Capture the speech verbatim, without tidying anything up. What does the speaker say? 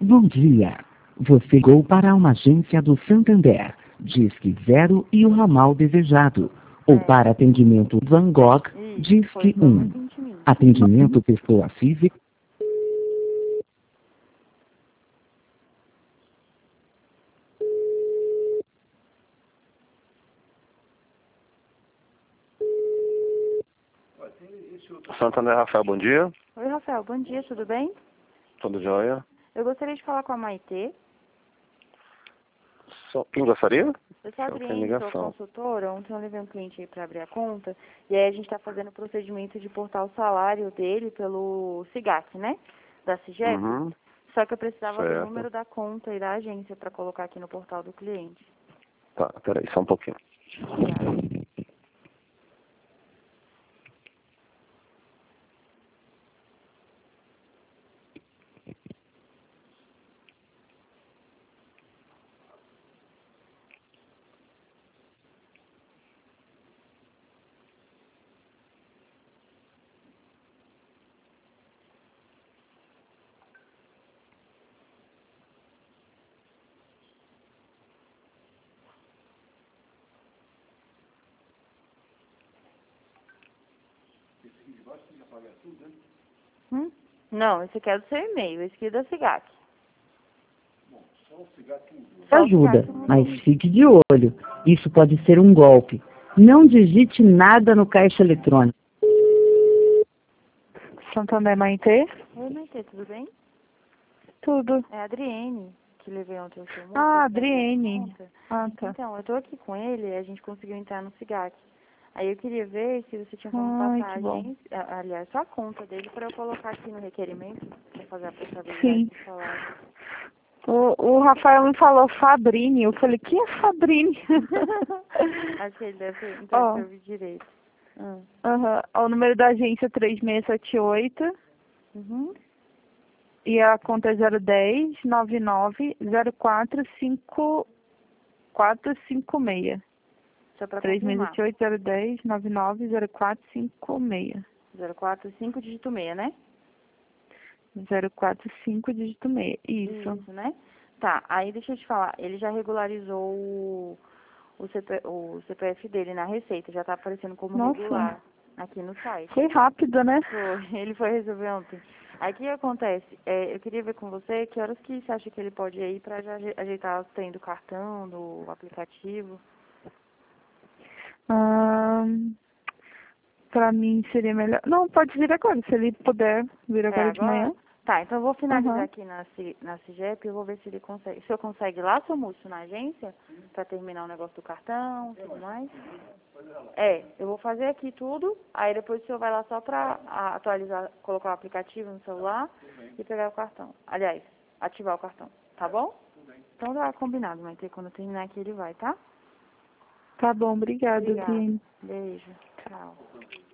Bom dia. Você ligou para uma agência do Santander. Disque zero e o ramal desejado. Ou para atendimento Van Gogh, Disque um. Atendimento pessoa física. Santander, Rafael, bom dia. Oi, Rafael, bom dia, tudo bem? Tudo jóia? Eu gostaria de falar com a Maitê. Só, quem gostaria? Eu sou a Eu tenho Adriane, sou ligação. consultora. Ontem eu levei um cliente aí para abrir a conta. E aí a gente está fazendo o procedimento de portar o salário dele pelo SIGAC, né? Da CIGEP. Uhum, Só que eu precisava do certo. número da conta e da agência para colocar aqui no portal do cliente. Tá, peraí, só um pouquinho. Obrigada. Hum? Não, esse aqui é do seu e-mail, esse aqui é da SIGAC. Ajuda, mas fique de olho. Isso pode ser um golpe. Não digite nada no caixa eletrônico. Santander Maitê? Oi, Maitê, tudo bem? Tudo. É a Adriene, que levei ontem o seu número. Ah, Adriene. Ah, tá. Então, eu tô aqui com ele e a gente conseguiu entrar no SIGAC. Aí eu queria ver se você tinha como Ai, passar a que bom. agência, a- aliás, só a conta dele para eu colocar aqui no requerimento, para fazer a portabilidade Sim. do salário. O, o Rafael me falou Fabrini. Eu falei, quem é Fabrini? Acho que ele deve ter, então Ó. eu ouvi direito. Hum. Aham. O número da agência é três seis sete oito Uhum. e a conta é zero dez, nove nove, zero quatro cinco quatro cinco seis. Só para três seis confirmar. sete oito, zero dez, nove nove, zero quatro cinco seis. zero quatro cinco dígito seis, né? zero quatro cinco dígito seis. Isso. Isso, né? Tá, aí deixa eu te falar, ele já regularizou o, o, CP, o C P F dele na Receita, já tá aparecendo como Nossa. regular aqui no site. Foi rápido, né? Foi, ele foi resolver ontem. Aí o que acontece? É, eu queria ver com você que horas que você acha que ele pode ir para já aje- ajeitar o trem do cartão, do aplicativo. Ahn, pra mim seria melhor. Não, pode vir agora, se ele puder vir É agora de manhã. agora? Tá, então eu vou finalizar Aham. aqui na, C- na CIGEP e eu vou ver se ele consegue. Se eu consegue ir lá, seu Múcio, na agência, para terminar o negócio do cartão e tudo mais. É, eu vou fazer aqui tudo, aí depois o senhor vai lá só pra a- atualizar, colocar o aplicativo no celular e pegar o cartão. Aliás, ativar o cartão, tá bom? Então tá combinado, mas quando eu terminar aqui ele vai, tá? Tá bom, obrigada, Obrigada. Adriane. Beijo. Tchau.